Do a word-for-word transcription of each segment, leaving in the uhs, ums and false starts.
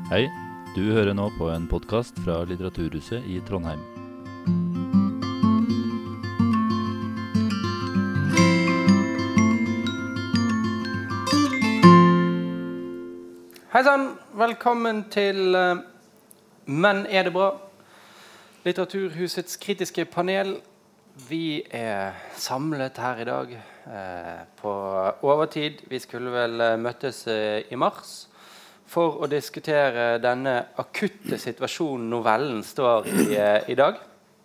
Hei, du hører nå på en podcast fra Litteraturhuset i Trondheim. Hei sann, velkommen til uh, Men er det bra? Litteraturhusets kritiske panel. Vi er samlet her i dag uh, på overtid. Vi skulle vel uh, møttes uh, i mars for å diskutere denne akutte situasjonen novellen står i uh, i dag.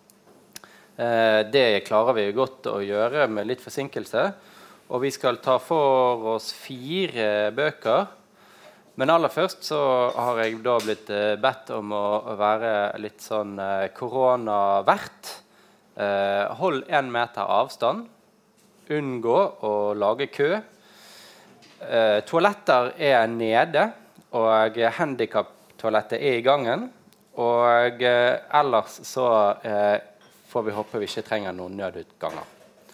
Uh, det klarer vi godt å gjøre med litt forsinkelse. Og vi skal ta for oss fire bøker. Men aller først så har jeg da blitt uh, bedt om å, å være litt sånn uh, koronavert. Uh, hold en meter avstand. Unngå å lage kø. Uh, toaletter er nede, og handicap-toalettet er i gangen. Og uh, ellers så uh, får vi håpe vi ikke trenger noen nødutganger.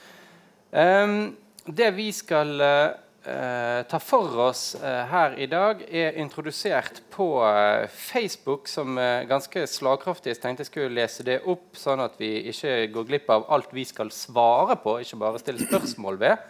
Um, det vi skal... Uh, Uh, ta for oss uh, her i dag er introdusert på uh, Facebook som uh, ganske slagkraftig. Jeg tenkte jeg skulle lese det opp sånn at vi ikke går glipp av alt vi skal svare på, ikke bare stille spørsmål ved.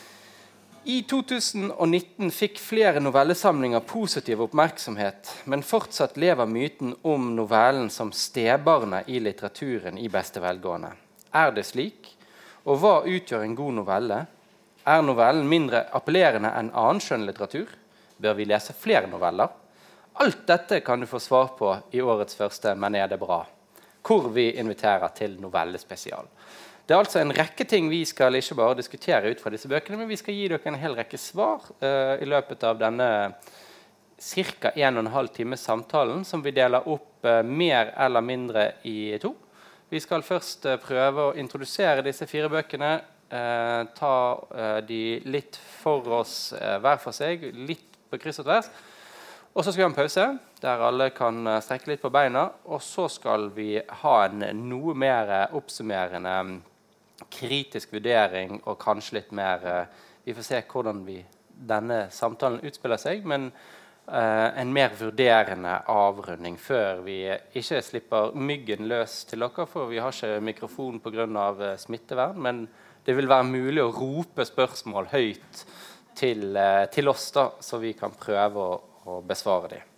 I to tusen og nitten fikk flere novellesamlinger positiv oppmerksomhet, men fortsatt lever myten om novellen som stebarnet i litteraturen i beste velgående. Er det slik? Og hva utgjør en god novelle? Er novellen mindre appellerende enn annen skjønnlitteratur? Bør vi lese flere noveller? Alt dette kan du få svar på i årets første Men er det bra? Hvor vi inviterer til novellespesial. Det er altså en rekke ting vi skal ikke bare diskutere ut fra disse bøkene, men vi skal gi dere en hel rekke svar uh, i løpet av denne cirka en og en halv times samtalen, som vi deler opp uh, mer eller mindre i to. Vi skal først uh, prøve å introdusere disse fire bøkene, Uh, ta uh, de litt for oss uh, hver for seg, litt på kryss og tvers. Og så skal vi ha en pause, der alle kan uh, strekke litt på beina. Og så skal vi ha en noe mer uh, oppsummerende um, kritisk vurdering, og kanskje litt mer uh, vi får se hvordan vi, denne samtalen utspiller seg, men uh, en mer vurderende avrunding før vi uh, ikke slipper myggen løs til dere, for vi har ikke mikrofon på grunn av uh, smittevern, men det vil være mulig å rope spørsmål høyt til, eh, til oss da, så vi kan prøve å, å besvare dem.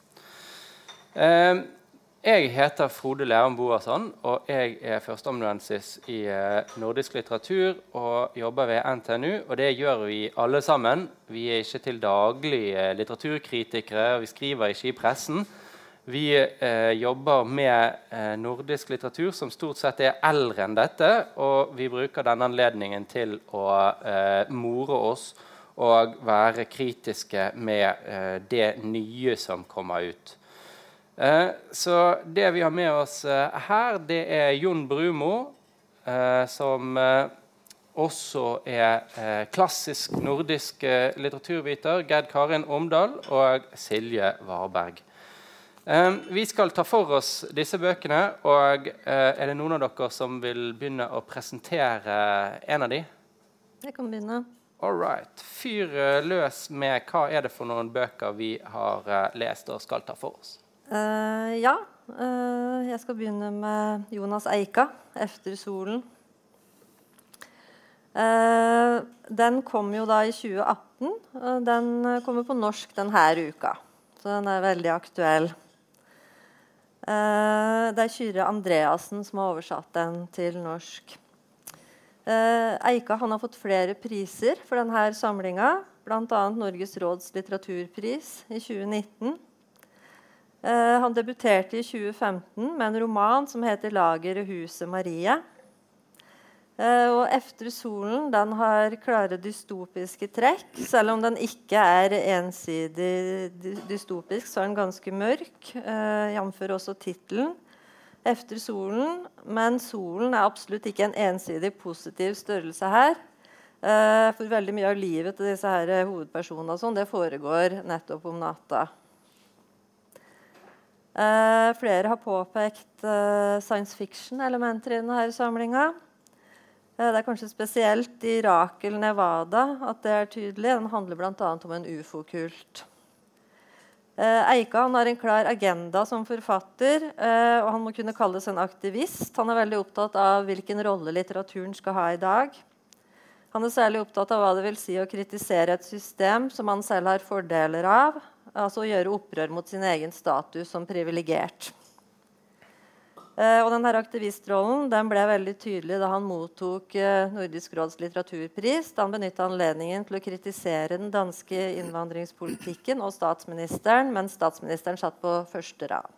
Eh, jeg heter Frode Lerum Boasson, og jeg er førsteamanuensis i eh, nordisk litteratur og jobber ved N T N U, og det gjør vi alle sammen. Vi er ikke til daglig eh, litteraturkritikere, og vi skriver ikke i pressen. Vi eh, jobber med eh, nordisk litteratur som stort sett er eldre enn dette, og vi bruker denne anledningen til å eh, more oss og være kritiske med eh, det nye som kommer ut. Eh, så det vi har med oss eh, her, det er Jon Brumo, eh, som eh, også er eh, klassisk nordisk eh, litteraturviter, Gerd Karin Omdal og Silje Warberg. Um, vi skal ta for oss disse bøkene, og uh, er det noen av dere som vil begynne å presentere en av de? Jeg kan begynne. All right. Fyr uh, løs med hva er det for noen bøker vi har uh, lest og skal ta for oss? Uh, ja, uh, jeg skal begynne med Jonas Eika, Efter solen. Uh, den kom jo da i tjue atten, og den kommer på norsk denne uka, så den er veldig aktuell. Uh, det er Kyrre Andreassen som har oversatt den til norsk. Uh, Eika han har fått flere priser for denne samlingen, blant annet Norges Råds litteraturpris i tjue nitten. Uh, han debuterte i tjue femten med en roman som heter Lager og huset Marie. Uh, og Efter solen, den har klare dystopiske trekk. Selv om den ikke er ensidig dy dystopisk, så er den ganske mørk. Uh, jamfør også titelen. Efter solen, men solen er absolutt ikke en ensidig positiv størrelse her. Uh, for veldig mye av livet til disse her hovedpersonene og sånn, det foregår nettopp om natta. Uh, flere har påpekt uh, science fiction-elementer i denne samlingen. Det er kanskje spesielt i Rakel, Nevada at det er tydelig. Den handler blant annet om en ufo-kult. Eika han har en klar agenda som forfatter, uh, og han må kunne kalles en aktivist. Han er veldig opptatt av hvilken rolle litteraturen skal ha i dag. Han er særlig opptatt av hva det vil si å kritisere et system som han selv har fordeler av, altså å gjøre opprør mot sin egen status som privilegert. Uh, og denne aktivistrollen den ble veldig tydelig da han mottok uh, Nordisk råds litteraturpris, da han benyttet anledningen til å kritisere den danske innvandringspolitikken og statsministeren, mens statsministeren satt på første rad.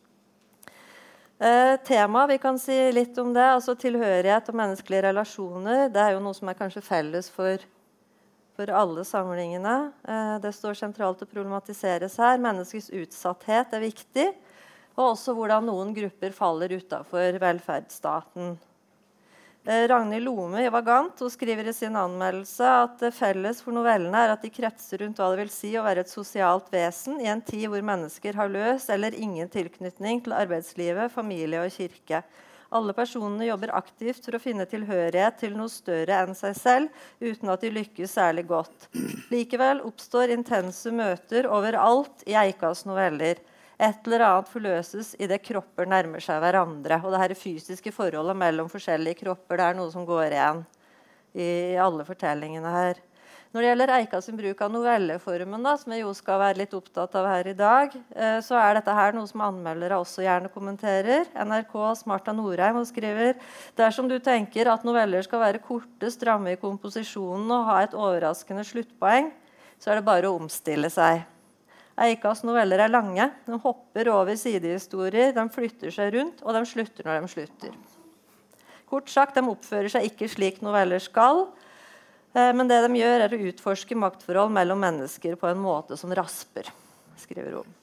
Uh, tema, vi kan si litt om det, altså tilhørighet og menneskelige relasjoner, det er jo noe som er kanskje felles for, for alle samlingene. Uh, det står sentralt å problematiseres her. Menneskets utsatthet er viktig, og også hvordan noen grupper faller utenfor velferdsstaten. Eh, Ragnhild Lome i Vagant skriver i sin anmeldelse at det felles for novellene er at de kretser rundt hva det vil si å være et sosialt vesen i en tid hvor mennesker har løs eller ingen tilknytning til arbeidslivet, familie og kirke. Alle personene jobber aktivt for å finne tilhørighet til noe større enn seg selv, uten at de lykkes særlig godt. Likevel oppstår intense møter overalt i Eikas noveller. Et eller annet forløses i det kropper nærmer seg hverandre. Og det her fysiske forholdet mellom forskjellige kropper, det er noe som går igjen i alle fortellingene her. Når det gjelder Eika sin bruk av novelleformen, da, som jeg jo skal være litt opptatt av her i dag, eh, så er dette her noe som anmeldere også gjerne kommenterer. N R K's Marta Norheim skriver: dersom du tenker at noveller skal være korte, stramme i komposisjonen og ha et overraskende sluttpoeng, så er det bare å omstille seg. Eikas noveller er lange, de hopper over sidehistorier, de flytter seg rundt, og de slutter når de slutter. Kort sagt, de oppfører seg ikke slik noveller skal, men det de gjør er å utforske maktforhold mellom mennesker på en måte som rasper, skriver hun.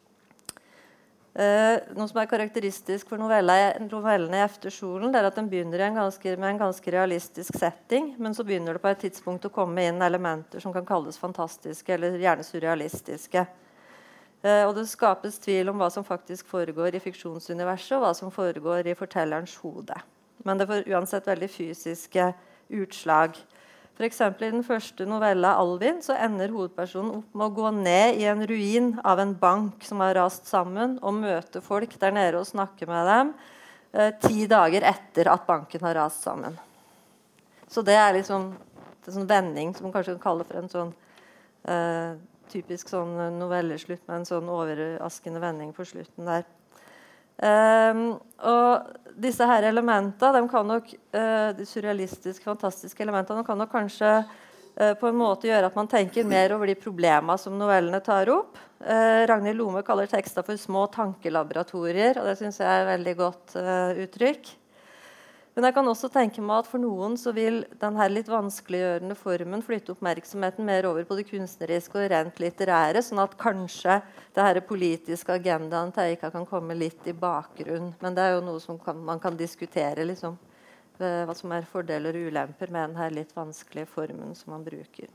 Noe som er karakteristisk for novellene i Eftersolen, det er at de begynner en ganske, med en ganske realistisk setting, men så begynner det på et tidspunkt å komme inn elementer som kan kalles fantastiske eller gjerne surrealistiske. Og det skapes tvil om hva som faktisk foregår i fiksjonsuniverset, og hva som foregår i fortellerens hode. Men det får uansett veldig fysiske utslag. For eksempel i den første novella Alvin så ender hovedpersonen opp med å gå ned i en ruin av en bank som har rast sammen, og møte folk der nede og snakke med dem eh, ti dager etter at banken har rast sammen. Så det er liksom en sånn vending som man kanskje kan kalle for en sånn eh, typisk sånn novelleslutt med en sånn overraskende vending på slutten der. Um, og disse her elementene, de kan nok, uh, de surrealistiske, fantastiske elementene, de kan nok kanskje uh, på en måte gjøre at man tenker mer over de problemene som novellene tar opp. Uh, Ragnhild Lome kaller tekster for små tankelaboratorier, og det synes jeg er veldig godt uh, uttrykk. Men jeg kan også tenke meg at for noen så vil denne litt vanskeliggjørende formen flytte oppmerksomheten mer over på det kunstneriske og rent litterære, sånn at kanskje det her politiske agendaen til Eika kan komme litt i bakgrunn. Men det er jo noe som kan, man kan diskutere, liksom, hva som er fordeler og ulemper med denne litt vanskelige formen som man bruker.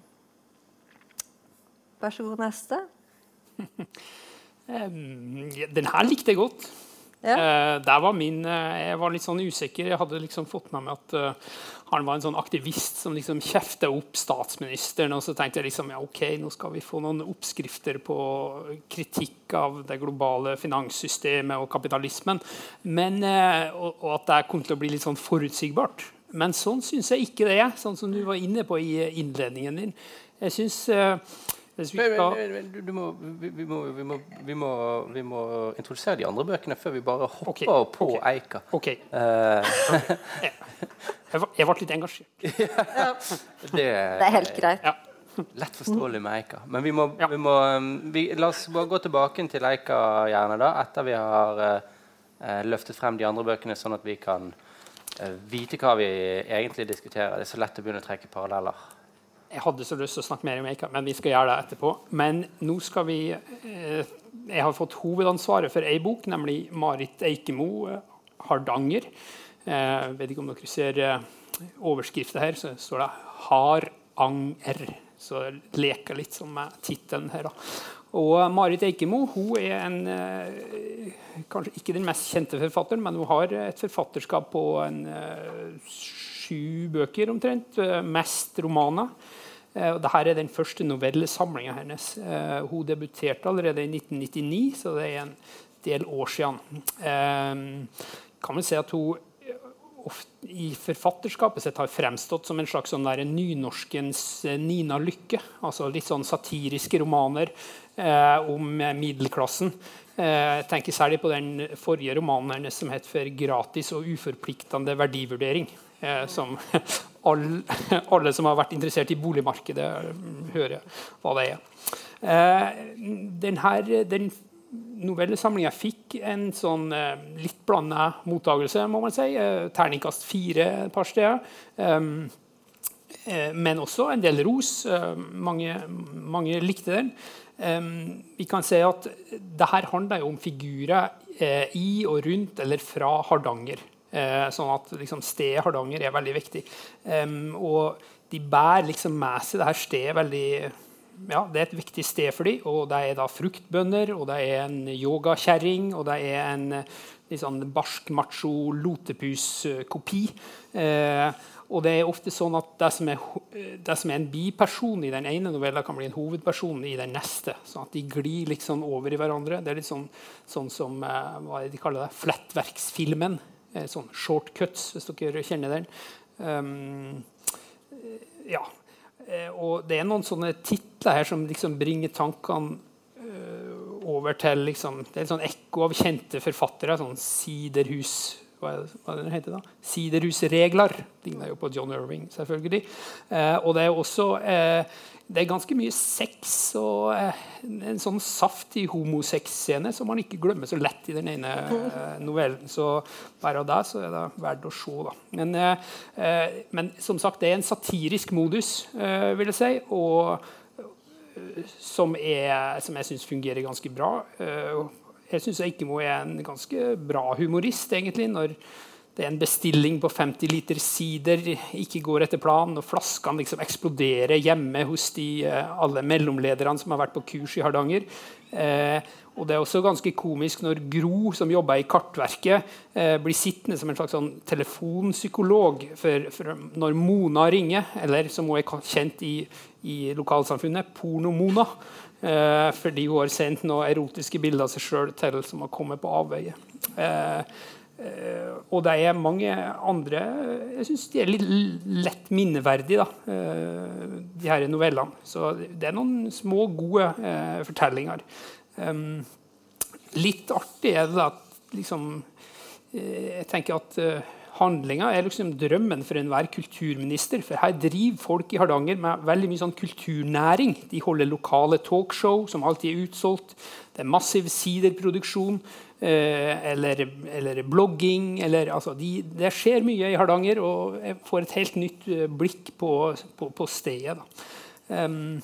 Vær så god, neste. um, den her likte jeg godt. Ja. Uh, der var min, uh, jeg var litt sånn usikker. Jeg hadde liksom fått med meg at uh, han var en sånn aktivist som liksom kjeftet opp statsministeren, og så tenkte jeg liksom, ja ok, nå skal vi få noen oppskrifter på kritikk av det globale finanssystemet og kapitalismen, men, uh, og, og at det kom til å bli litt sånn forutsigbart. Men sånn synes jeg ikke det er, sånn som du var inne på i innledningen din. Jeg synes... Uh, Vi, skal... du må, vi, vi, må, vi, må, vi, må, vi må introdusere de andre bøkene før vi bare hopper okay, på okay, Eika. Ok. Uh, jeg, jeg, var, jeg var litt engasjert. Ja. Det, det er helt greit. Ja. Lett forståelig med Eika. Men vi må, ja. vi må vi, la oss bare gå tilbake til Eika gjerne da, etter vi har uh, løftet frem de andre bøkene, sånn at vi kan uh, vite hva vi egentlig diskuterer. Det er så lett å begynne å trekke paralleller. Jeg hadde så lyst til å snakke mer om Eika, men vi skal gjøre det etterpå. Men nå skal vi... Eh, jeg har fått hovedansvaret for en bok, nemlig Marit Eikemo, eh, Hardanger. Jeg eh, vet ikke om dere ser eh, overskriften her, så står det Haranger. Så jeg leker litt sånn med titelen her da. Og Marit Eikemo, hun er en... Eh, kanskje ikke den mest kjente forfatteren, men hun har et forfatterskap på en... Eh, sju bøker omtrent, mest romaner. og dette er den første novellesamlingen hennes. Hun debuterte allerede i nitten nittini, så det er en del år siden. Kan man si at hun ofte i forfatterskapet sitt har fremstått som en slags sånn der nynorskens Nina Lykke, altså litt sånn satiriske romaner eh, om middelklassen. Eh, jeg tenker særlig på den forrige romanen hennes som heter for gratis og uforpliktende verdivurdering, eh, som all, alle som har vært interessert i boligmarkedet hører hva det er. Eh, den her, den novellesamlingen fikk en sånn eh, litt blandet mottagelse, må man si. Eh, terningkast fire et par steder. Um, eh, men også en del ros. Eh, mange, mange likte den. Um, vi kan se at det her handler jo om figurer eh, i og rundt eller fra Hardanger. Eh, sånn at liksom, stedet Hardanger er veldig viktig. Um, og de bærer liksom med seg det her stedet veldig... Ja, det er et viktig sted for dem, og det er da fruktbønder, og det er en yogakjerring, og det er en liksom, barsk macho lotepus-kopi. Eh, og det er ofte sånn at det som, er, det som er en biperson i den ene novella kan bli en hovedperson i den neste, sånn at de glir liksom over i hverandre. Det er litt sånn, sånn som eh, hva er det de kaller det? Flettverksfilmen, eh, sånn shortcuts, hvis dere kjenner den. Um, ja, og det er noen sånne titler her som liksom bringer tankene uh, over til liksom, det er et sånn ekko av kjente forfattere, sånn Siderhus, hva, hva det heter da? Siderhusregler, ligner jo på John Irving selvfølgelig. Uh, og det er også uh, det er ganske mye sex og uh, en sånn saftig homosex-scene som man ikke glemmer så lett i den ene uh, novellen. Så bare av det så er det verdt å se. Da. Men, uh, uh, men som sagt, det er en satirisk modus, uh, vil jeg si, og uh, som, er, som jeg synes fungerer ganske bra. Uh, jeg synes Eikemo er en ganske bra humorist, egentlig, når det er en bestilling på femti liter sider, ikke går etter planen, og flaskene liksom eksploderer hjemme hos de, alle mellomlederne som har vært på kurs i Hardanger. Eh, og det er også ganske komisk når Gro, som jobber i Kartverket, eh, blir sittende som en slags sånn telefonpsykolog for, for når Mona ringer, eller som hun er kjent i, i lokalsamfunnet, Porno-Mona, eh, fordi hun har sendt noen erotiske bilder av seg selv til som har kommet på avveie. Eh, Uh, og det er mange andre jeg synes de er litt lett minneverdige da, uh, de her novellene, så det er noen små gode uh, fortellinger. Um, litt artig er det da at liksom, uh, jeg tenker at uh, handlingen er liksom drømmen for enhver kulturminister, for her driver folk i Hardanger med veldig mye sånn kulturnæring. De holder lokale talkshow som alltid er utsolgt, det er massiv siderproduksjon, Eller, eller blogging eller, altså, de, det skjer mye i Hardanger, og jeg får et helt nytt blikk på, på, på stedet. Um,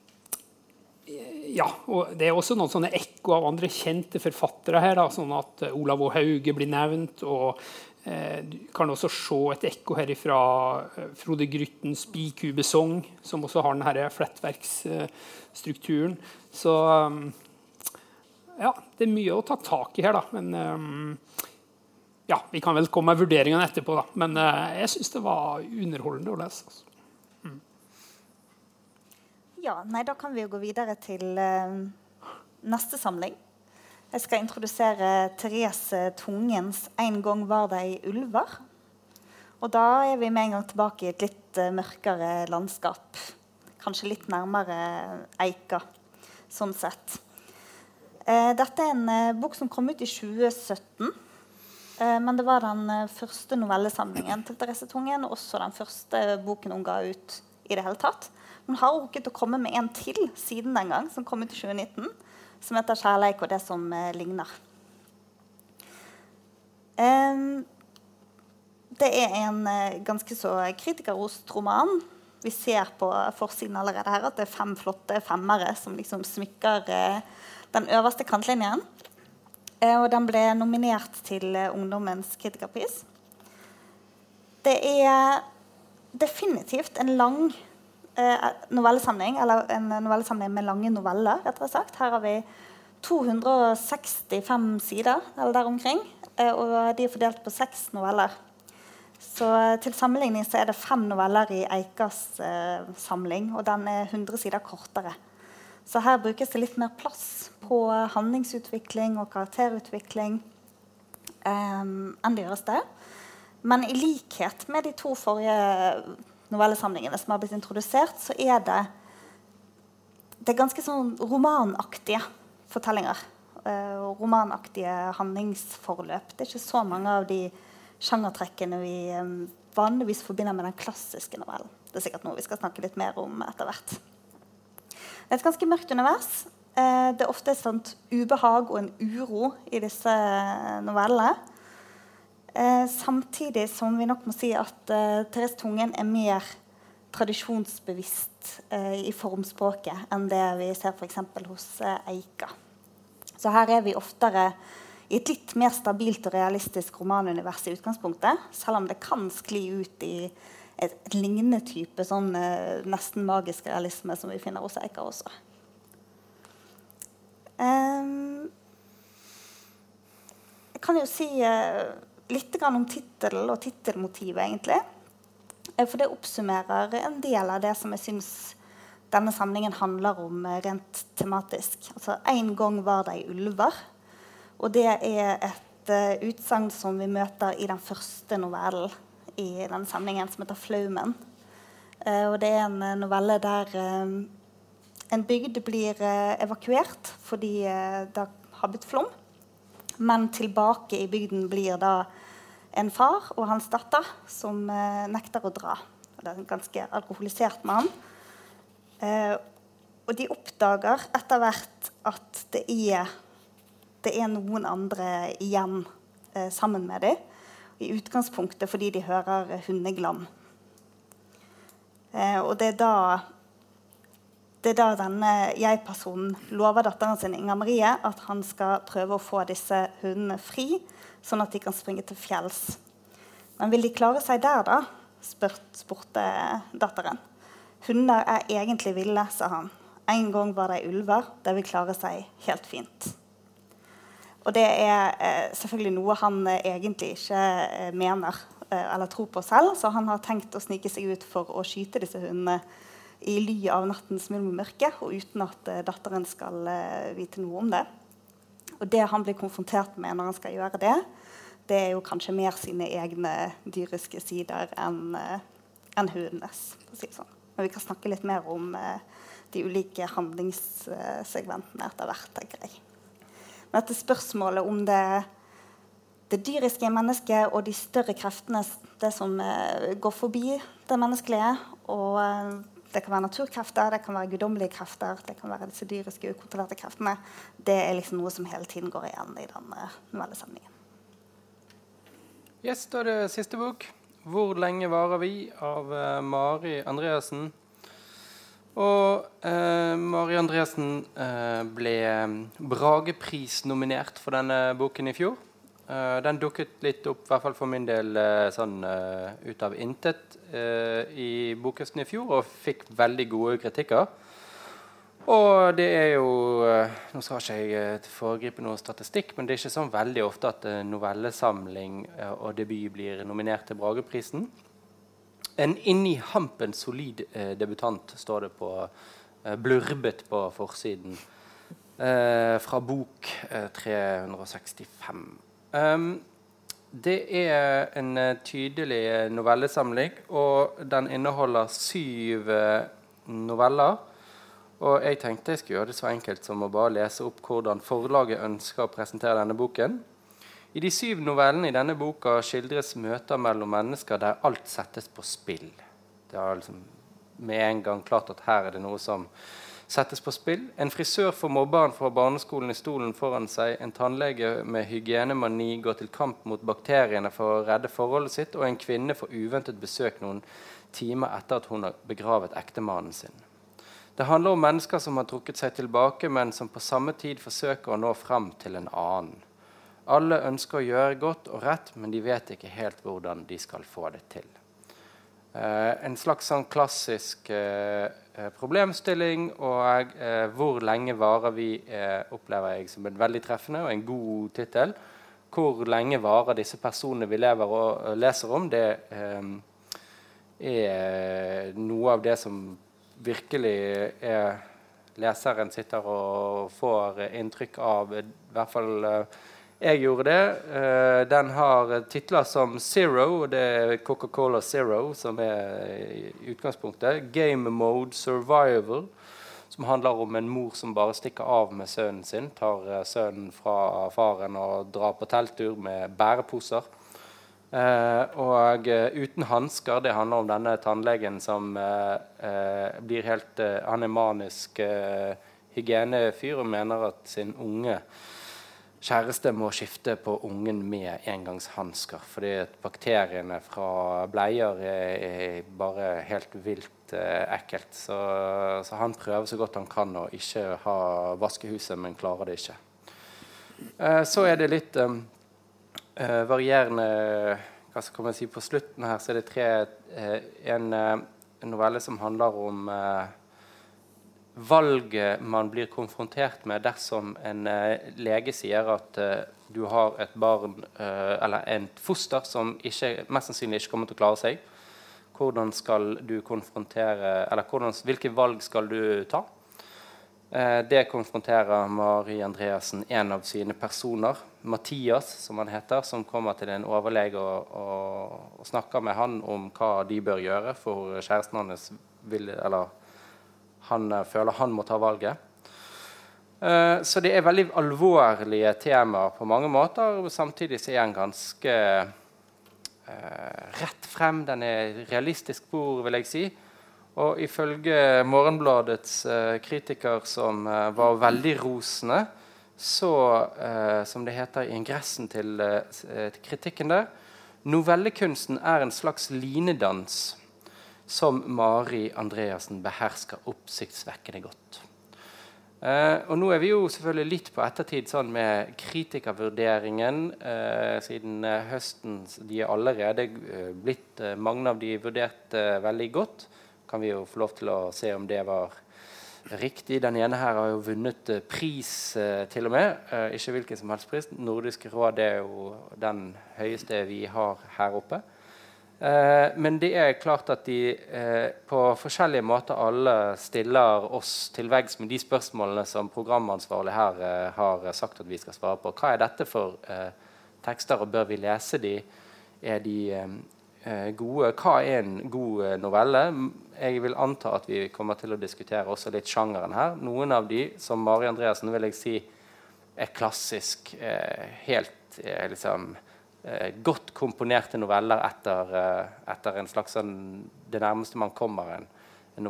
ja, og det er også noen sånne ekko av andre kjente forfattere her, da, sånn at Olav og Hauge blir nevnt, og eh, du kan også se et ekko her fra eh, Frode Gryttens Bikubesong, som også har denne flettverksstrukturen. Så um, ja, det er mye å ta tak i her, da. Men um, ja, vi kan vel komme med vurderingene etterpå, da. Men uh, jeg synes det var underholdende å lese. Altså. Mm. Ja, nei, da kan vi jo gå videre til uh, neste samling. Jeg skal introdusere Therese Tungens «En gang var det i ulver». Og da er vi med en gang tilbake i et litt uh, mørkere landskap. Kanskje litt nærmere Eika, sånn sett. Dette er en bok som kom ut i tjue sytten, men det var den første novellesamlingen til Therese Tungen, og også den første boken hun ga ut i det hele tatt. Hun har rukket å komme med en til siden den gang, som kom ut i tjue nitten, som heter Kjærleik og det som ligner. Det er en ganske så kritikerrost roman. Vi ser på forsiden allerede her at det er fem flotte femmere som liksom smykker den øverste kantlinjen, og den ble nominert til Ungdommens kritikerpris. Det er definitivt en lang eh, novellesamling, eller en novellesamling med lange noveller, rettere sagt. Her har vi to hundre og sekstifem sider, eller der omkring, eh, og de er fordelt på seks noveller. Så til sammenligning så er det fem noveller i Eikas eh, samling, og den er hundre sider kortere. Så her brukes det litt mer plass på handlingsutvikling og karakterutvikling eh, enn det gjøres det. Men i likhet med de to forrige novellesamlingene som har blitt introdusert, så er det, det er ganske sånn romanaktige fortellinger. Eh, og romanaktige handlingsforløp. Det er ikke så mange av de sjangertrekkene vi um, vanligvis forbinder med den klassiske novellen. Det er sikkert noe vi skal snakke litt mer om etter hvert. Det er et ganske mørkt univers. Eh, det er ofte et sånt ubehag og en uro i disse novellene. Eh, samtidig som vi nok må si at eh, Therese Tungen er mer tradisjonsbevisst eh, i formspråket enn det vi ser for eksempel hos eh, Eika. Så her er vi oftere i et litt mer stabilt og realistisk romanunivers i utgangspunktet, selv om det kan skli ut i et, et lignende type sånn, eh, nesten magisk realisme som vi finner hos Eika også. Um, jeg kan jo si uh, litt grann om titel og titelmotivet, egentlig. Uh, for det oppsummerer en del av det som jeg synes denne samlingen handler om uh, rent tematisk. Altså, en gang var det ulver. Og det er et uh, utsagn som vi møter i den første novellen i denne samlingen, som heter Flaumen. Uh, og det er en uh, novelle der uh, en bygd blir uh, evakuert fordi uh, det har blitt flom. Men tilbake i bygden blir da en far og hans datter som uh, nekter å dra. Og det er ganske alkoholisert med han. Uh, og de oppdager etter hvert at det er det er noen andre igjen eh, sammen med dem, i utgangspunktet fordi de hører hundeglam. Eh, og det er da, det er da denne jeg-personen lover datteren sin, Inger Marie, at han skal prøve å få disse hundene fri, sånn at de kan springe til fjells. Men vil de klare seg der da? Spurt, spurte datteren. Hunder er egentlig ville, sa han. En gang var de ulver, det vil klare seg helt fint. Og det er eh, selvfølgelig noe han eh, egentlig ikke eh, mener eh, eller tror på selv, så han har tenkt å snike seg ut for å skyte disse hundene i ly av nattens mulm og mørke, og uten at eh, datteren skal eh, vite noe om det. Og det han blir konfrontert med når han skal gjøre det, det er jo kanskje mer sine egne dyriske sider enn, eh, enn hundenes, for å si det sånn. Men vi kan snakke litt mer om eh, de ulike handlingssegmentene etter hvert, tenker jeg. Men dette spørsmålet om det, det dyriske mennesket og de større kreftene, det som eh, går forbi det menneskelige, og eh, det kan være naturkrefter, det kan være guddommelige krefter, det kan være disse dyriske ukontrollerte kreftene, det er liksom noe som hele tiden går igjen i denne novellesamlingen. Yes, da er det siste bok. Hvor lenge varer vi? Av uh, Mari Andreassen. Og eh, Mari Andreassen eh, ble Bragepris-nominert for denne boken i fjor. Eh, den dukket litt opp, i hvert fall for min del, eh, sånn, eh, ut av intet eh, i bokhøsten i fjor, og fikk veldig gode kritikker. Og det er jo, eh, nå skal ikke jeg foregripe noe statistikk, men det er ikke sånn veldig ofte at eh, novellesamling eh, og debut blir nominert til Brageprisen. En inni hampen solid eh, debutant, står det på eh, blurbet på forsiden, eh, fra bok eh, tre hundre sekstifem. Um, det er en eh, tydelig novellesamling, og den inneholder syv eh, noveller. Og jeg tenkte jeg skulle gjøre det så enkelt som å bare lese opp hvordan forlaget ønsker å presentere denne boken. I de syv novellene i denne boka skildres møter mellom mennesker der alt settes på spill. Det er liksom med en gang klart at her er det noe som settes på spill. En frisør får mobberen fra barneskolen i stolen foran seg, en tannlege med hygienemani går til kamp mot bakteriene for å redde forholdet sitt, og en kvinne får uventet besøk noen timer etter at hun har begravet ektemannen sin. Det handler om mennesker som har trukket seg tilbake, men som på samme tid forsøker å nå frem til en annen. Alle ønsker å gjøre godt og rett, men de vet ikke helt hvordan de skal få det til. Eh, en slags sånn klassisk eh, problemstilling, og eh, hvor lenge varer vi, eh, opplever jeg som en veldig treffende og en god titel. hvor lenge varer disse personene vi lever og leser om, det eh, er noe av det som virkelig er leseren sitter og får inntrykk av. I hvert fall eh, jeg gjorde det. Eh, den har titler som Zero, og det er Coca-Cola Zero som er i utgangspunktet. Game Mode Survival, som handler om en mor som bare stikker av med sønnen sin, tar uh, sønnen fra faren og drar på telttur med bæreposer. Uh, og uh, uten hansker, det handler om denne tannlegen som uh, uh, blir helt, uh, han er manisk uh, hygienefyr og mener at sin unge kjæreste må skifte på ungen med engangshansker, fordi at bakteriene fra bleier er, er bare helt vilt eh, ekkelt. Så, så han prøver så godt han kan å ikke ha vaskehuset, men klarer det ikke. Eh, så er det litt eh, varierende, hva skal man si, på slutten her, så er det tre, eh, en, en novelle som handler om eh, valget man blir konfrontert med dersom en uh, lege sier at uh, du har et barn uh, eller en foster som ikke, mest sannsynlig ikke kommer til å klare seg. Hvordan skal du konfrontere, eller hvordan, hvilke valg skal du ta? Uh, det konfronterer Marie Andreassen en av sine personer, Mathias, som han heter, som kommer til en overlege og, og, og snakker med han om hva de bør gjøre for kjæresten hans vil, eller han uh, føler han må ta valget. Uh, så det er veldig alvorlige temaer på mange måter, og samtidig så er den ganske uh, rett frem. Den er realistisk spor, vil jeg si. Og ifølge Morgenbladets uh, kritiker som uh, var veldig rosende, så, uh, som det heter i ingressen til, uh, til kritikken der, novellekunsten er en slags linedans som Mari Andreassen behersker oppsiktsvekkende godt. Eh, og nå er vi jo selvfølgelig litt på ettertid sånn med kritikervurderingen, eh, siden eh, høsten, de er allerede eh, blitt, eh, mange av de vurdert eh, veldig godt. Kan vi jo få lov til å se om det var riktig. Den ene her har jo vunnet eh, pris eh, til og med, eh, ikke hvilken som helst pris. Nordisk råd er jo den høyeste vi har her oppe. Uh, men det er klart at de uh, på forskjellige måter alle stiller oss til veggs med de spørsmålene som programansvarlig her uh, har sagt at vi skal svare på. Hva er dette for uh, tekster, og bør vi lese de? Er de uh, gode? Hva er en god uh, novelle? Jeg vil anta at vi kommer til å diskutere også litt sjangeren her. Noen av de, som Mari Andreassen vil jeg si, er klassisk, uh, helt uh, liksom Eh, godt komponerte noveller etter, eh, etter en slags sånn, det nærmeste man kommer en, en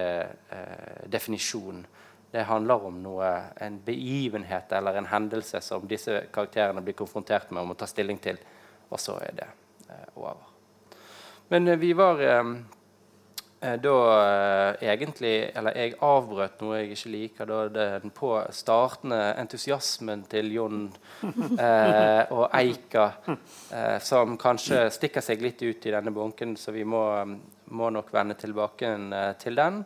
novelledefinisjon. Eh, det handler om noe, en begivenhet eller en hendelse som disse karakterene blir konfrontert med og må ta stilling til, og så er det eh, over. Men eh, vi var eh, da eh, egentlig, eller jeg avbrøt noe jeg ikke liker, da den på startende entusiasmen til Jon eh, og Eika, eh, som kanskje stikker seg litt ut i denne bunken, så vi må, må nok vende tilbake eh, til den.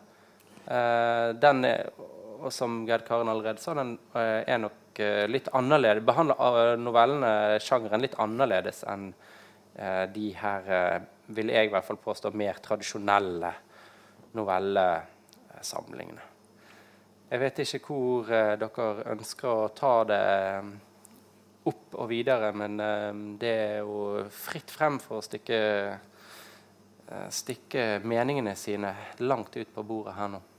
Eh, den er, og som Gerd Karen allerede sa, den eh, er nok eh, litt annerledes, behandler novellene, sjangeren litt annerledes enn eh, de her, eh, vil jeg i hvert fall påstå, mer tradisjonelle novellesamlingene. Jeg vet ikke hvor uh, dere ønsker å ta det um, opp og videre, men um, det er jo fritt frem for å stikke, uh, stikke meningene sine langt ut på bordet her nå.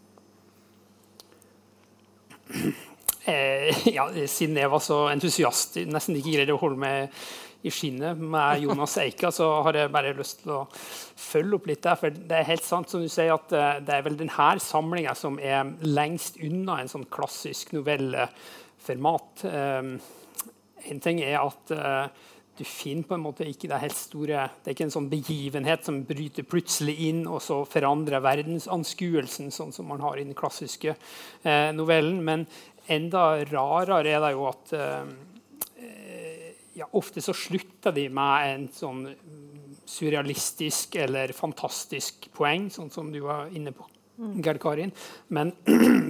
Eh, ja, siden jeg var så entusiast, nesten ikke greide å holde meg i skinnet med Jonas Eika, så har jeg bare lyst til å følge opp litt der, for det er helt sant som du sier at det er vel denne samlingen som er lengst unna en sånn klassisk novelleformat. Um, en ting er at uh, du finner på en måte ikke det helt store, det er ikke en sånn begivenhet som bryter plutselig inn og så forandrer verdensanskuelsen, sånn som man har i den klassiske uh, novellen, men enda rarere er det jo at uh, ja, ofte så slutter de med en sånn surrealistisk eller fantastisk poeng, sånn som du var inne på, Gerd Karin. Men de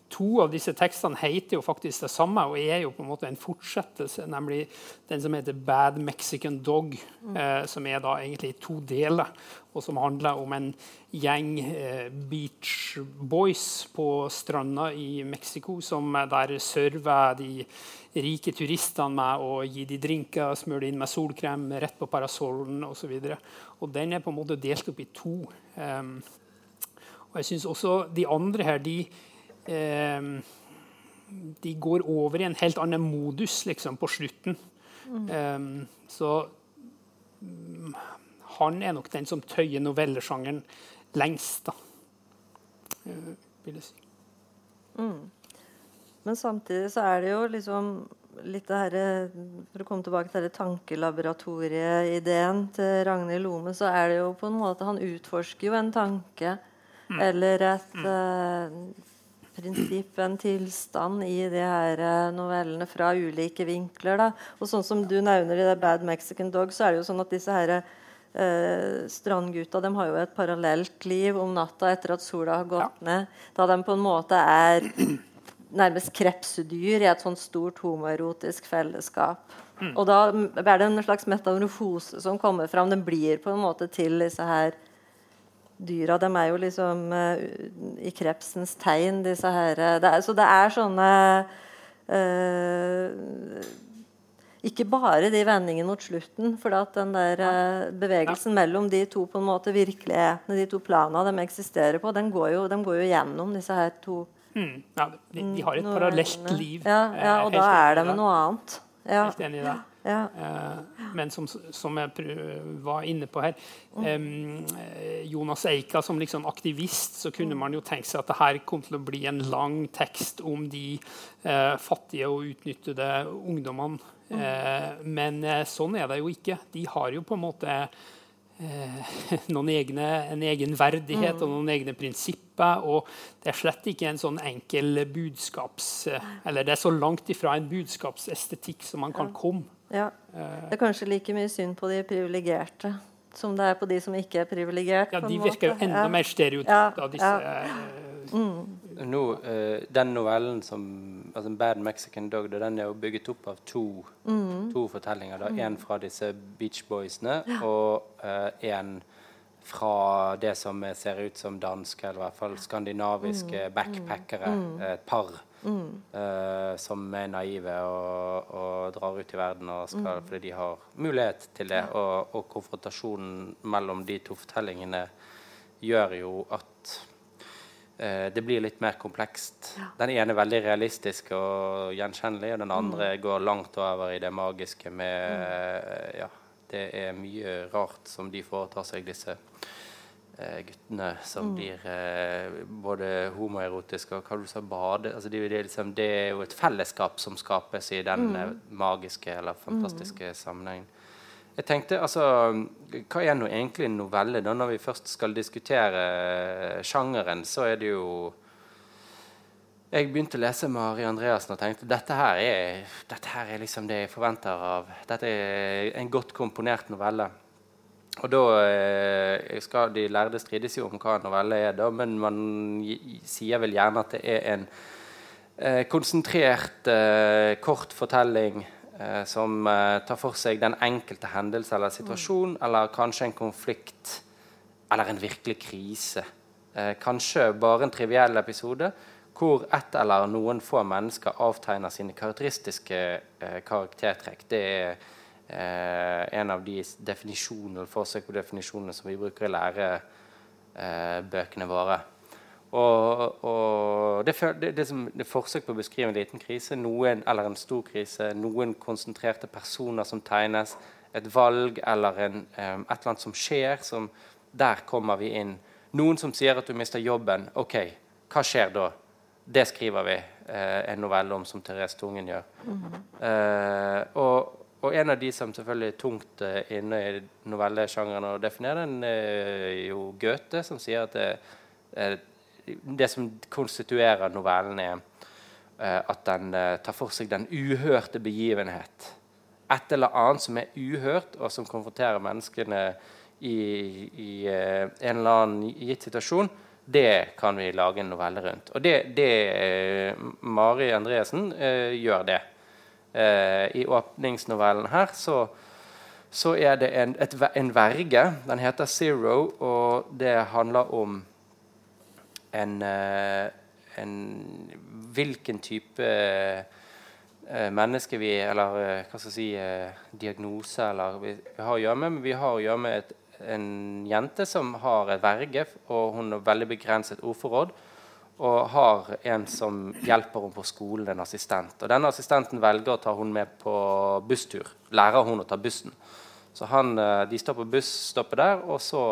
to av disse tekstene heter jo faktisk det samme, og er jo på en måte en fortsettelse, nemlig den som heter Bad Mexican Dog, eh, som er da egentlig to deler, og som handler om en gjeng eh, beach boys på stranda i Mexico, som der server de rike turistene med å gi de drinker, smøre inn med solkrem, rett på parasollen og så videre. Og den er på en måte delt opp i to. Um, og jeg synes også de andre her, de, um, de går over i en helt annen modus liksom, på slutten. Mm. Um, så um, han er nok den som tøyer novellesjangeren lengst, da. Uh, vil jeg si. Mm. Men samtidig så er det jo liksom litt det her, for å komme tilbake til det tankelaboratoriet-ideen til Ragnhild Lome, så er det jo på en måte, han utforsker jo en tanke, mm. eller et mm. uh, prinsipp, en tilstand i de her uh, novellene fra ulike vinkler, da. Og sånn som du nevner i det Bad Mexican Dog, så er det jo sånn at disse her uh, strandgutta, de har jo et parallelt liv om natta etter at sola har gått ja. ned, da de på en måte er nærmest krepsdyr i et sånt stort homoerotisk fellesskap. Mm. Og da er det en slags metamorfose som kommer fram. Den blir på en måte til disse her dyra. De er jo liksom uh, i krepsens tegn, disse her. Det er, så det er sånne uh, ikke bare de vendingene mot slutten, for at den der uh, bevegelsen ja. mellom de to på en måte virkelighetene, de to planene de eksisterer på, den går jo, de går jo gjennom disse her to Mm. Ja, de, de har et parallelt liv. Ja, ja og da er det med noe annet. Ja. Helt enig i det. Ja. Uh, men som, som jeg var inne på her, um, Jonas Eika som liksom aktivist, så kunne man jo tenke seg at det her kom til å bli en lang tekst om de uh, fattige og utnyttede ungdommene. Uh, men uh, sånn er det jo ikke. De har jo på en måte noen egne, en egen verdighet mm. og noen egne prinsipper, og det er slett ikke en sånn enkel budskaps eller det er så langt ifra en budskapsestetikk som man kan komme. Ja. Det er kanskje like mye synd på de privilegerte som det er på de som ikke er privilegert. Ja, de virker jo enda ja. mer stereotypt av disse ja. mm. Nå, uh, den novellen som altså Bad Mexican Dog, den er jo bygget opp av to, mm. to fortellinger. Da. En fra disse Beach Boysene ja. og uh, en fra det som ser ut som danske, eller i hvert fall skandinaviske mm. backpackere, mm. et par mm. uh, som er naive og, og drar ut i verden og skal, mm. fordi de har mulighet til det. Og, og konfrontasjonen mellom de to fortellingene gjør jo at det blir litt mer komplekst. Ja. Den ene er veldig realistisk og gjenkjennelig, og den andre mm. går langt over i det magiske med, mm. ja, det er mye rart som de foretar seg, disse eh, guttene som mm. blir eh, både homoerotiske og hva du sa, bade. Altså, det, det, er liksom, det er jo et fellesskap som skapes i den mm. magiske eller fantastiske mm. sammenhengen. Jeg tenkte, altså, hva er nå egentlig en novelle? Da, når vi først skal diskutere sjangeren, så er det jo... Jeg begynte å lese Marie Andreassen og tenkte, dette her er, dette her er liksom det jeg forventer av... Dette er en godt komponert novelle. Og da skal de lærde strides jo om hva en novelle er, da, men man sier vel gjerne at det er en eh, konsentrert, eh, kort fortelling, som uh, tar for seg den enkelte hendelse eller situasjon, mm. eller kanskje en konflikt, eller en virkelig krise. Uh, kanskje bare en triviell episode, hvor ett eller noen få mennesker avtegner sine karakteristiske uh, karaktertrekk. Det er uh, en av de definisjonene, forsøk på definisjonene som vi bruker i lærebøkene uh, våre. Og, og det, det, det, som, det forsøk på å beskrive en liten krise, noen, eller en stor krise, noen konsentrerte personer som tegnes, et valg eller en, um, et eller annet som skjer, som, der kommer vi inn. Noen som sier at du mister jobben, ok, hva skjer da? Det skriver vi uh, en novelle om som Therese Tungen gjør. Mm-hmm. uh, og, og en av de som selvfølgelig er tungt uh, inne i novellesjangeren å definere den, er uh, jo Goethe, som sier at det uh, det som konstituerer novellen er uh, at den uh, tar for seg den uhørte begivenhet. Et eller annet som er uhørt, og som konfronterer menneskene i, i uh, en eller annen gitt situasjon, det kan vi lage en novelle rundt. Og det, det eh, Mari Andreassen eh, gjør det. Eh, I åpningsnovellen her så, så er det en, et, en verge. Den heter Zero, og det handler om en, eh, en hvilken type eh, menneske vi, eller eh, hva skal jeg si, eh, diagnose, eller vi, vi har å gjøre med, men vi har å gjøre med et, en jente som har et verge, og hun har veldig begrenset ordforråd, og har en som hjelper henne på skolen, en assistent. Og denne assistenten velger å ta hun med på busstur, lærer hun å ta bussen. Så han, de står på busstoppet der, og så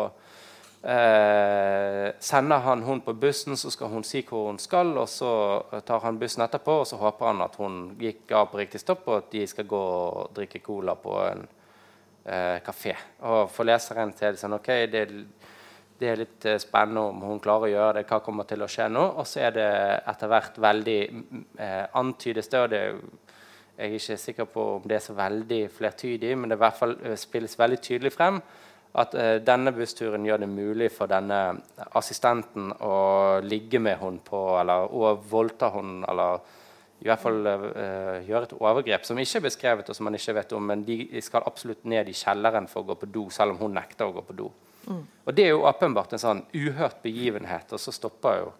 eh, sender han hun på bussen, så skal hun si hvor hun skal, og så tar han bussen etterpå, og så håper han at hun gikk av på riktig stopp, og at de skal gå og drikke cola på en eh, kafé. Og for leseren til det sånn, ok, det er Det er litt spennende om hun klarer å gjøre det, hva kommer til å skje nå. Og så er det etter hvert veldig eh, antydet sted. Jeg er ikke sikker på om det er så veldig flertydig, men det i hvert fall spilles veldig tydelig frem at eh, denne bussturen gjør det mulig for denne assistenten å ligge med hun på, eller å voldta hun, eller i hvert fall eh, gjøre et overgrep som ikke er beskrevet og som man ikke vet om, men de skal absolutt ned i kjelleren for å gå på do, selv om hun nekter å gå på do. Mm. Og det er jo åpenbart en sånn uhørt begivenhet, og så stopper jo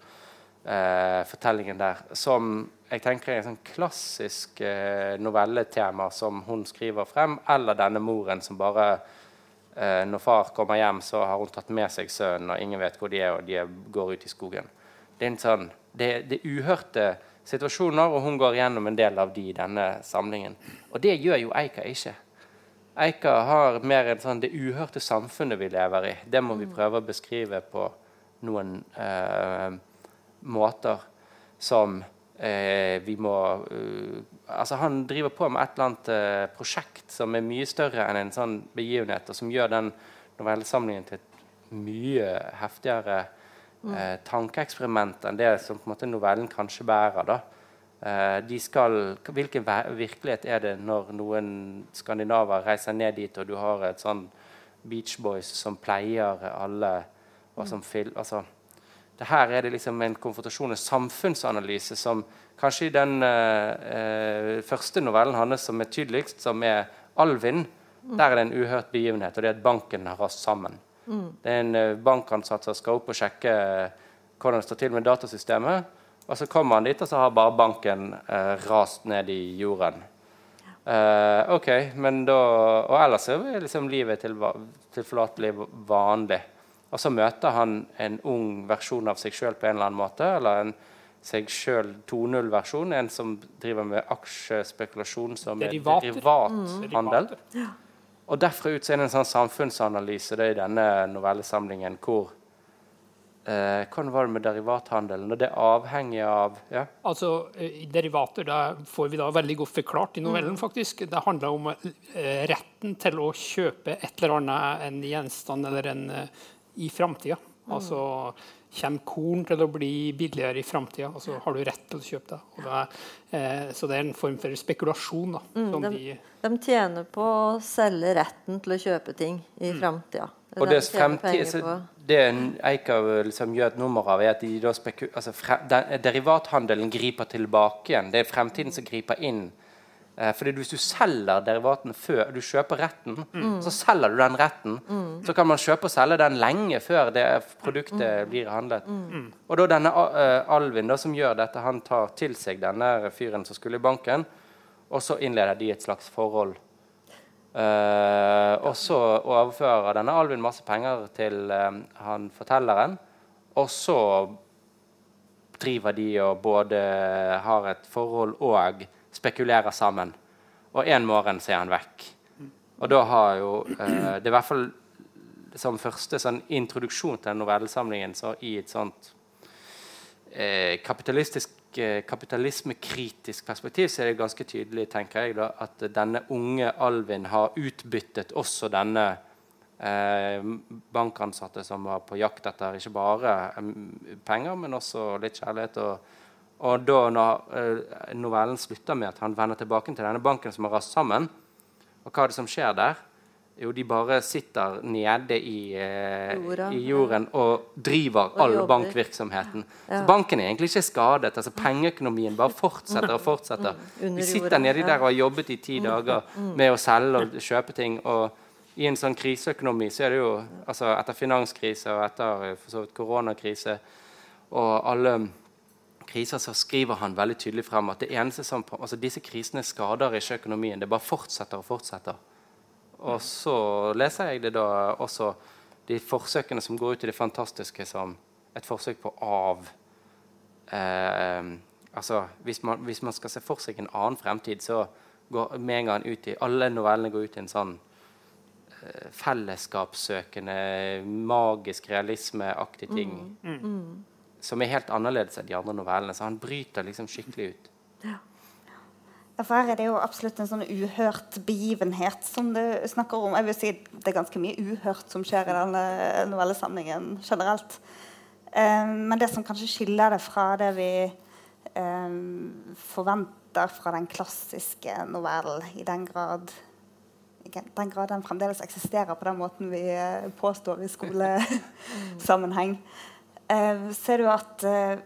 eh, fortellingen der, som jeg tenker er en sånn klassisk eh, novelletema som hun skriver frem, eller denne moren som bare, eh, når far kommer hjem, så har hun tatt med seg sønnen, og ingen vet hvor de er, og de går ut i skogen. Det er en sånn, det, det er uhørte situasjoner, og hun går gjennom en del av de i denne samlingen. Og det gjør jo Eika ikke. Eika har mer en sånn det uhørte samfunnet vi lever i. Det må vi prøve å beskrive på noen eh, måter som eh, vi må... Uh, altså han driver på med et eller annet uh, prosjekt som er mye større enn en sånn begivenhet, og som gjør den novellesamlingen til et mye heftigere eh, tankeeksperiment enn det som på en måte novellen kanskje bærer, da. Uh, de skal, hvilken virkelighet er det når noen skandinaver reiser ned dit, og du har et sånn Beach Boys som pleier alle, og som fil, altså, det her er det liksom en konfrontasjon, en samfunnsanalyse som kanskje i den uh, uh, første novellen hans som er tydeligst, som er Alvin, mm. der er det en uhørt begivenhet, og det er at banken har rast sammen. Mm. Det er en uh, bankansatt som skal opp og sjekke hvordan det står til med datasystemet, og så kommer han dit, og så har bare banken eh, rast ned i jorden. Eh, ok, men da... Og ellers er liksom livet til, tilforlatelig vanlig. Og så møter han en ung versjon av seg selv på en eller annen måte, eller en seg selv to null-versjon, en som driver med aksjespekulasjon som Derivater. er derivathandel. Mm. Og derfra ut så er det en sånn samfunnsanalyse det i denne novellesamlingen, hvor Eh, hvordan var det med derivathandelen? Og det er avhengig av... Ja? Altså, i derivater da får vi da veldig godt forklart i novellen, mm. faktisk. Det handler om eh, retten til å kjøpe et eller annet, en gjenstand eller en eh, i fremtiden. Mm. Altså, kommer korn til å bli billigere i fremtiden, og så har du rett til å kjøpe det. Og det eh, så det er en form for spekulasjon da. Mm, som de, de, de tjener på å selge retten til å kjøpe ting i mm. fremtiden. Og det, fremtid, det Eika liksom gjør et nummer av er at de da speku, altså fre, den, derivathandelen griper tilbake igjen. Det er fremtiden som griper inn. Eh, fordi hvis du selger derivaten før du kjøper retten, mm. så selger du den retten. Mm. Så kan man kjøpe og selge den lenge før det produktet mm. blir handlet. Mm. Og da denne uh, Alvin da, som gjør dette, han tar til seg denne fyren som skulle i banken, og så innleder de et slags forhold. Uh, og så overfører denne Alvin masse penger til um, han fortelleren, og så driver de og både har et forhold og spekulerer sammen, og en morgen så er han vekk. Og da har jo uh, det er i hvert fall som første sånn introduksjon til den novellesamlingen, så i et sånt uh, kapitalistisk kapitalismekritisk perspektiv så er det ganske tydelig, tenker jeg da, at denne unge Alvin har utbyttet også denne eh, bankansatte som var på jakt etter ikke bare eh, penger, men også litt kjærlighet. Og, og da når eh, novellen slutter med at han vender tilbake til denne banken som har rast sammen, og hva er det som skjer der, Jo, de bare sitter nede i, eh, Jorda, i jorden og driver Og all jobber. bankvirksomheten. Ja. Så banken er egentlig ikke skadet. Altså, pengeøkonomien bare fortsetter og fortsetter. Under De sitter jorda, nede ja. der og har jobbet i ti dager med å selge og kjøpe ting. Og i en sånn kriseøkonomi så er det jo, altså etter finanskrise og etter for så vidt koronakrise og alle kriser, så skriver han veldig tydelig frem at det eneste som, altså disse krisene skader ikke økonomien. Det bare fortsetter og fortsetter. Og så leser jeg det da også de forsøkene som går ut i det fantastiske som et forsøk på av eh, altså hvis man, hvis man skal se for seg en annen fremtid, så går med en gang ut i alle novellene går ut i en sånn eh, fellesskapssøkende magisk realisme-aktig ting Mm. Mm. som er helt annerledes enn de andre novellene, så han bryter liksom skikkelig ut. Ja. Ja, for her er det jo absolutt en sånn uhørt begivenhet som du snakker om. Jeg vil si det er ganske mye uhørt som skjer i denne novellesamlingen generelt. Um, men det som kanskje skiller det fra det vi um, forventer fra den klassiske novellen, i den grad, i den grad den fremdeles eksisterer på den måten vi uh, påstår i skolesammenheng, uh, ser du at uh,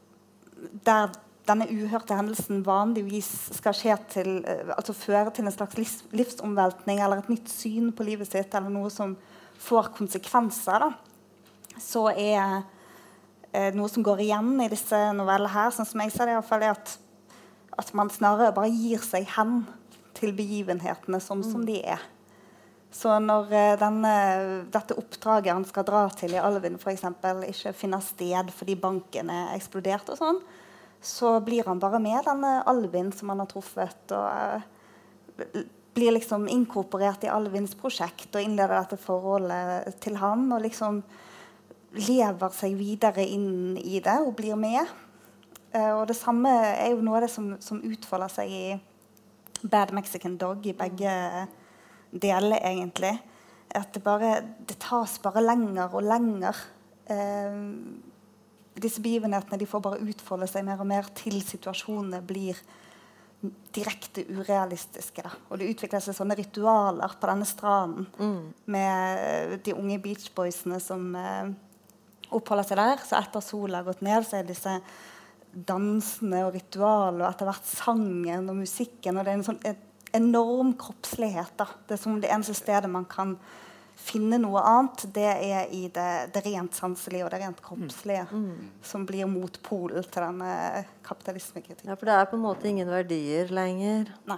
der denne uhørte hendelsen vanligvis skal skje til, altså føre til en slags livs, livsomveltning eller et nytt syn på livet sitt, eller noe som får konsekvenser, da, så er eh, noe som går igjen i disse novellene her, sånn som jeg ser det i hvert fall, er at, at man snarere bare gir seg hen til begivenhetene som, mm. som de er. Så når eh, denne, dette oppdraget han skal dra til i Alvin for eksempel, ikke finner sted fordi banken er eksplodert og sånn, så blir han bare med denne Alvin som han har truffet, og uh, blir liksom inkorporert i Alvins prosjekt og innleder dette forholdet til han, og liksom lever seg videre inn i det og blir med. Uh, og det samme er jo noe av det som, som utfolder seg i Bad Mexican Dog, i begge deler egentlig. At det bare, det tas bare lenger og lenger. Uh, disse begivenhetene de får bare utfolde seg mer og mer til situasjonene blir direkte urealistiske. Da. Og det utvikler seg sånne ritualer på denne stranden mm. med de unge Beach Boysene som eh, oppholder seg der. Så etter sola har gått ned, så er disse dansene og ritualer, og etter hvert sangen og musikken. Og det er en sånn en enorm kroppslighet. Da. Det er som det eneste stedet man kan finne noe annet, det er i det, det rent sanselige og det rent kroppslige mm. som blir motpolen til denne kapitalismekritikken. Ja, for det er på en måte ingen verdier lenger. Nei.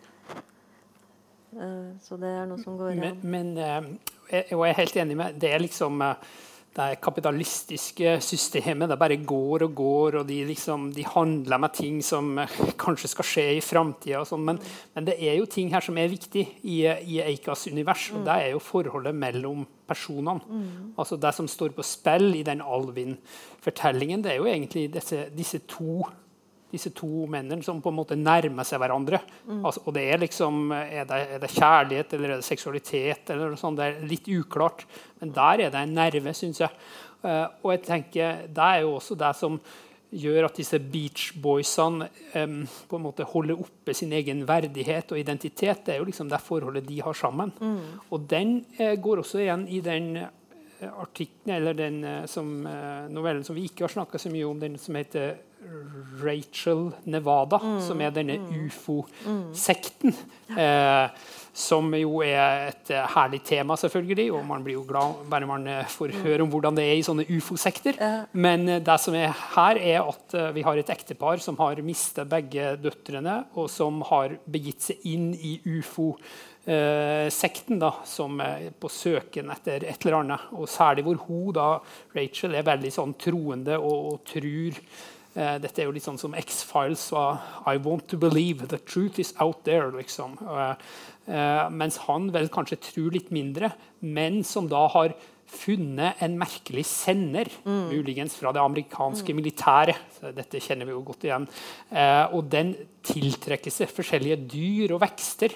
Uh, så det er noe som går igjen. Men, men uh, jeg, jeg er helt enig med det er liksom uh, det kapitalistiske systemet, det bare går og går, og de, liksom, de handler med ting som uh, kanskje skal skje i fremtiden og sånn, men, men det er jo ting her som er viktig i, i Eikas univers, og det er jo forholdet mellom personene. Mm. Altså det som står på spill i den Alvin-fortellingen, det er jo egentlig disse, disse to disse to mennene som på en måte nærmer seg hverandre. Mm. Altså, og det er liksom, er det, er det kjærlighet, eller er det seksualitet, eller noe sånt, det er litt uklart. Men der er det en nerve, synes jeg. Uh, og jeg tenker, det er jo også det som gjør at disse Beach Boysene um, på en måte holder oppe sin egen verdighet og identitet. Det er jo liksom det forholdet de har sammen. Mm. Og den uh, går også igjen i den artikkelen, eller den uh, som, uh, novellen som vi ikke har snakket så mye om, den som heter Rachel Nevada, mm, som er denne mm, U F O-sekten, mm. eh, som jo er et uh, herlig tema selvfølgelig, og man blir jo glad bare man uh, får mm. høre om hvordan det er i sånne U F O-sekter. Ja. Men uh, det som er her er at uh, vi har et ektepar som har mistet begge døtrene, og som har begitt seg inn i U F O Uh, sekten da, som er på søken etter et eller annet, og særlig hvor hun da, Rachel, er veldig sånn troende og, og tror uh, dette er jo litt sånn som X-Files var I want to believe, the truth is out there liksom. uh, uh, mens han vel kanskje tror litt mindre, men som da har funnet en merkelig sender, mm. muligens fra det amerikanske mm. militæret. Så dette kjenner vi jo godt igjen. Uh, og den tiltrekker seg forskjellige dyr og vekster.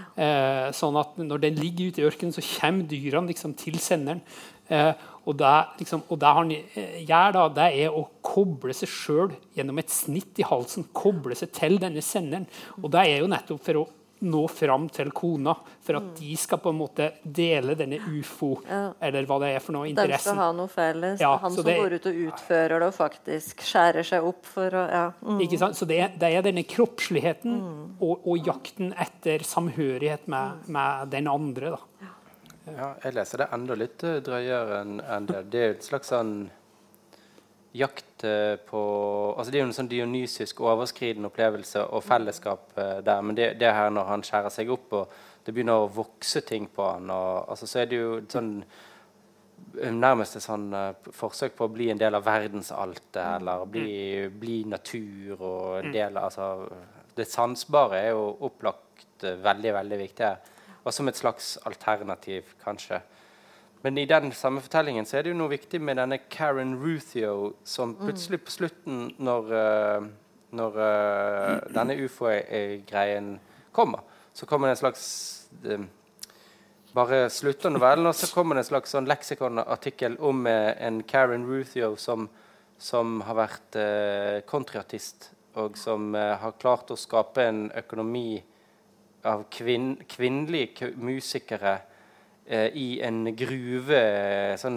Eh, sånn at når den ligger ute i ørkenen, så kommer dyrene liksom til senderen. Eh, og det, liksom, og det han gjør da, det er å koble seg selv gjennom et snitt i halsen, koble seg til denne senderen. Og det er jo nettopp for å nå fram til kona, for at de skal på en måte dele denne ufo, Ja. eller hva det er for noe De interessen. skal ha noe felles. Ja, han så som det- går ut og utfører det og faktisk skjærer seg opp for å ja. mm. Ikke sant? Så det, er- det er denne kroppsligheten og, og jakten etter samhørighet med, med den andre. Da. Ja, jeg leser det enda litt eh, drøyere enn enn det. Det er jo et slags sånn jakt eh, på altså Det er jo en sånn dionysisk overskridende opplevelse og fellesskap eh, der. Men det, det her når han skjærer seg opp, og det begynner å vokse ting på han, og, altså, så er det jo et sånn nærmest et sånn uh, forsøk på å bli en del av verdensaltet, eller bli, bli natur og en del altså, det sansbare er jo opplagt uh, veldig, veldig viktig her. Og som et slags alternativ, kanskje. Men i den samme fortellingen så er det jo noe viktig med denne Karen Ruthio, som plutselig på slutten, når, uh, når uh, denne U F O-greien kommer, så kommer det en slags uh, bare slutter novellen, og så kommer det en slags sånn leksikonartikkel om uh, en Karen Ruthio som, som har vært uh, kontraartist, og som uh, har klart å skape en økonomi av kvinn, kvinnelige musikere eh, i en gruve, sånn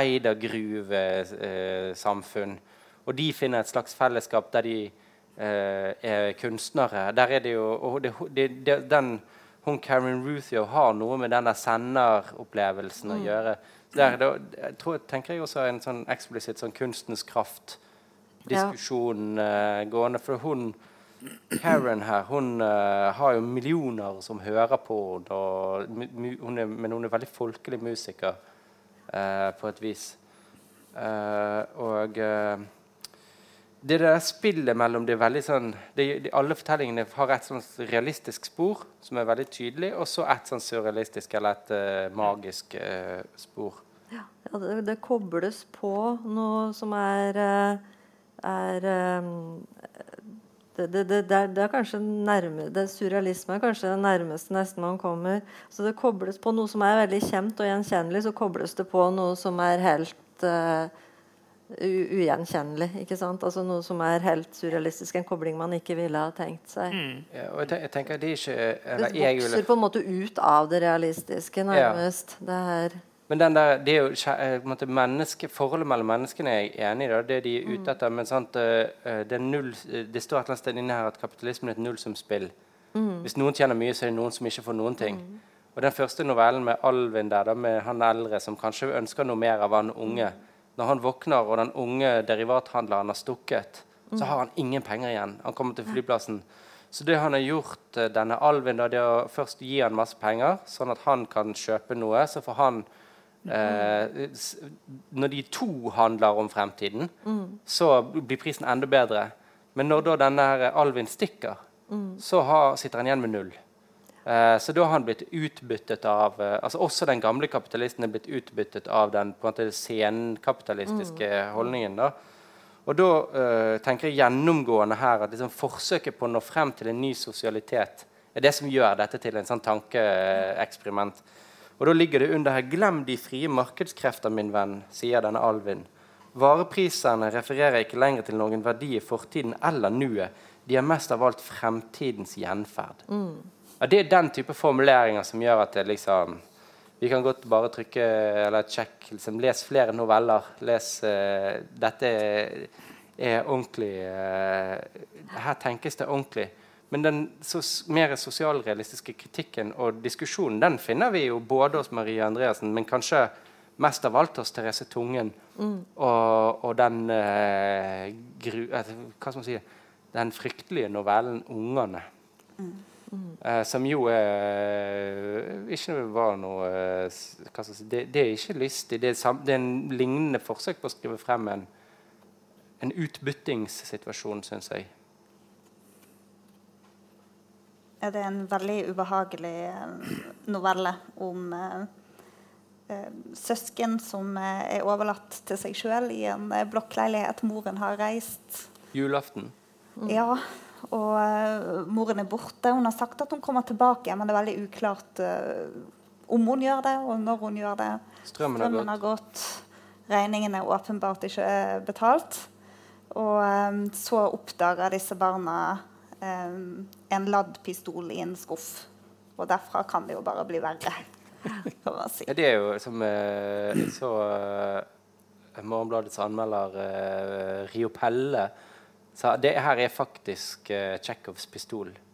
arbeidergruvesamfunn. Eh, og de finner et slags fellesskap der de eh, er kunstnere. Der er det jo, og det, det, det, den, hun Karen Ruthio har noe med denne senderopplevelsen mm. å gjøre. Der, det, jeg tror, tenker jeg også en sånn eksplisitt sånn kunstens kraft-diskusjon ja. eh, gående, for hun Karen her, hun uh, har jo millioner som hører på og hun er, men hun er veldig folkelig musiker uh, på et vis uh, og uh, det der spillet mellom det er veldig sånn det, de, alle fortellingene har et sånn realistisk spor som er veldig tydelig, og så et sånn surrealistisk eller et uh, magisk uh, spor. Ja, det, det kobles på noe som er uh, er um, Det, det, det, det, er, det er kanskje nærme, det surrealisme er kanskje det nærmeste nesten man kommer. Så det kobles på noe som er veldig kjent og gjenkjennelig, så kobles det på noe som er helt uh, ugjenkjennelig, ikke sant? Altså noe som er helt surrealistisk, en kobling man ikke ville ha tenkt seg. Mm. Ja, og jeg, tenker, jeg tenker det er ikke eller, det vokser ville... på en måte ut av det realistiske nærmest. Ja. Det her. Men den der, det er jo måte, menneske, forholdet mellom menneskene er jeg enig i, da, det de er ute etter, men sant, uh, det, er null, det står et eller annet sted inne her at kapitalismen er et nullsumspill. Mm. Hvis noen tjener mye, så er det noen som ikke får noen ting. Mm. Og den første novellen med Alvin der, da, med han eldre som kanskje ønsker noe mer av han unge, når han våkner og den unge derivathandleren har stukket, mm. så har han ingen penger igjen. Han kommer til flyplassen. Så det han har gjort, denne Alvin, da, det er å først gi han masse penger, sånn at han kan kjøpe noe, så får han Eh, når de to handler om fremtiden mm. så blir prisen enda bedre, men når da denne her Alvin stikker mm. så har, sitter han igjen med null eh, så da har han blitt utbyttet av eh, altså også den gamle kapitalisten er blitt utbyttet av den på en måte senkapitalistiske mm. holdningen da. Og da eh, tenker jeg gjennomgående her at liksom, forsøket på å nå frem til en ny sosialitet er det som gjør dette til en sånn tankeeksperiment. Og da ligger det under her, glem de frie markedskrefter, min venn, sier denne Alvin. Varepriserne refererer ikke lenger til noen verdi i fortiden eller nuet. De er mest av alt fremtidens gjenferd. Mm. Ja, det er den type formuleringer som gjør at det liksom, vi kan godt bare trykke, eller sjekk, liksom, les flere noveller, les, uh, dette er, er ordentlig, uh, her tenkes det ordentlig. Men den sos, mer sosialrealistiske kritikken og diskusjonen, den finner vi jo både hos Maria Andreassen, men kanskje mest av alt hos Therese Tungen, mm. og, og den, eh, gru, eh, hva skal man si, den fryktelige novellen Ungene, mm. Mm. Eh, som jo eh, ikke var noe, eh, hva skal jeg si, det, det er ikke lystig, det er, sam, det er en lignende forsøk på å skrive frem en, en utbyttingssituasjon, synes jeg. Er det en veldig ubehagelig novelle om eh, søsken som er overlatt til seg selv i en blokkleilighet. Moren har reist. Julaften. Mm. Ja, og uh, moren er borte. Hun har sagt at hun kommer tilbake, men det er veldig uklart uh, om hun gjør det, og når hun gjør det. Strømmen, Strømmen har gått. gått. Regningen er åpenbart ikke betalt. Og um, så oppdager disse barna Um, en ladd pistol i en skuff og derfra kan det jo bare bli verre, kan man si. Ja, det er jo som eh, så eh, Morgenbladets anmelder eh, Rio Pelle sa, det her er faktisk eh, Chekhovs pistol.